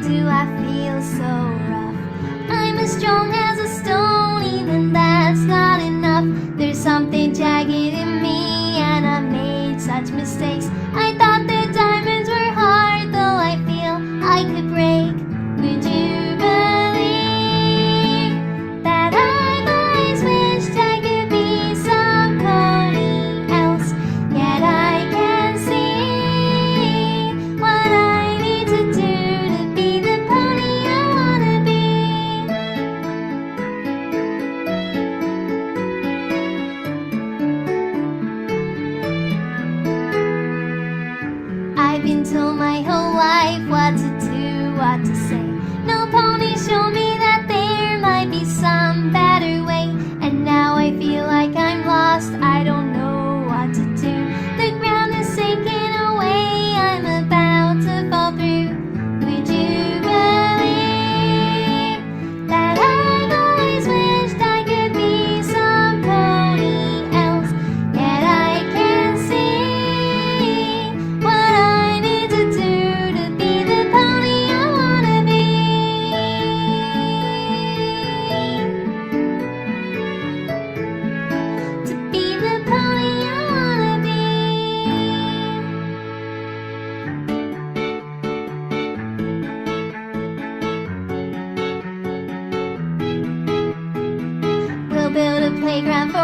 do I feel so rough? I'm as strong as a stone, even that's not enough. There's something jagged in me, and I made such mistakes. I thought that diamonds were hard, though I feel I could break. Would you believe that I've always wished I could be somebody else? Yet I can see what I need to do to be the pony I wanna be. I've been told my whole life what to do, what to say. No pony showed me that there might be some better way. And now I feel like I'm lost, I don't know what to do. The ground is sinking away, I'm about to fall through. Would you believe that I've always wished I could be somebody else? Yet I can see what I need to do to be the pony I wanna be. To be the pony I wanna be. We'll build a playground for